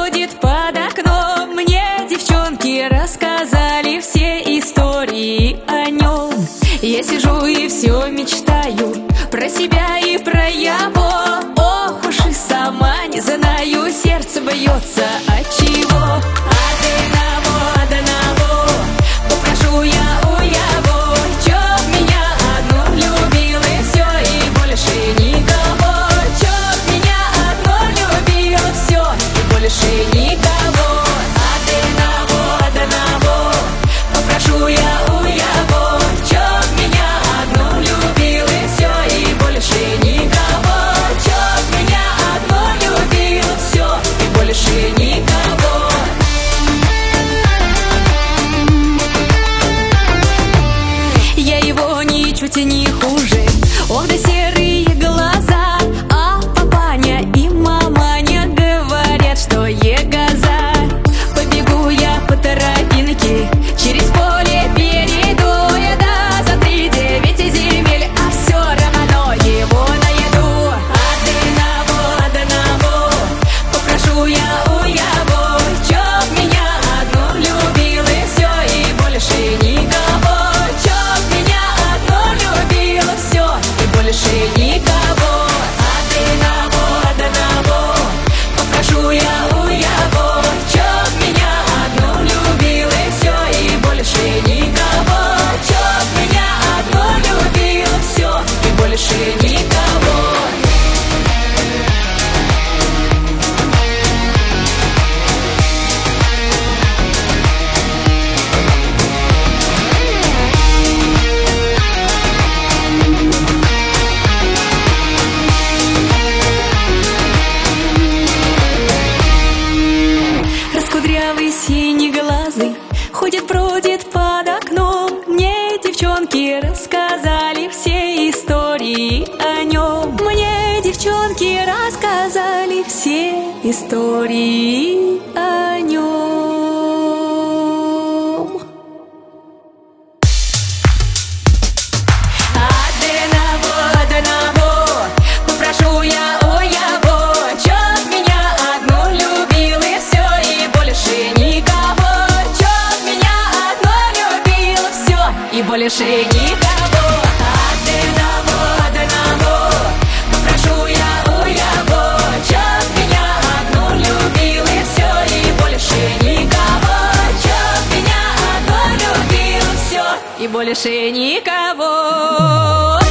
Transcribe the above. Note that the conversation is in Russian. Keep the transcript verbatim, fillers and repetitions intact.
бродит под окном. Мне девчонки рассказали все истории о нем. Я сижу и все мечтаю про себя и про его. Ох уж и сама не знаю, сердце бьется от чего. Одного, одного попрошу я у его, чтоб меня одну любил и все, и больше никого. Чтоб меня одну любил все, и больше никого. Одного, одного попрошу я у его, чтоб меня одну любил и все, и больше никого. Чтоб меня одну любил все, и больше никого. Я его ничуть не хуже. Ох, да серые глаза. А папаня и маманя говорят, что егоза. Побегу я по тропинке, через поле перейду я, да, за три девять земель, а все равно его найду. Одного, одного попрошу я у его, чтоб меня одну любил и все, и больше никого. Чтоб меня одну любил все, и больше никого. Одного, одного попрошу я у его, чтоб меня одну любил и все, и больше никого. Чтоб меня одну любил все, и больше никого. Раскудрявый синеглазый ходит, бродит под окном. Мне девчонки рассказали все истории о нем. Мне девчонки рассказали все истории о нем. Одного, одного попрошу я у его, чтоб меня одну любил и все, и больше никого. Чтоб меня одну любил все, и больше никого. Одного, одного попрошу я у его, чтоб меня одну любил и все, и больше никого. Чтоб меня одну любил все, и больше никого.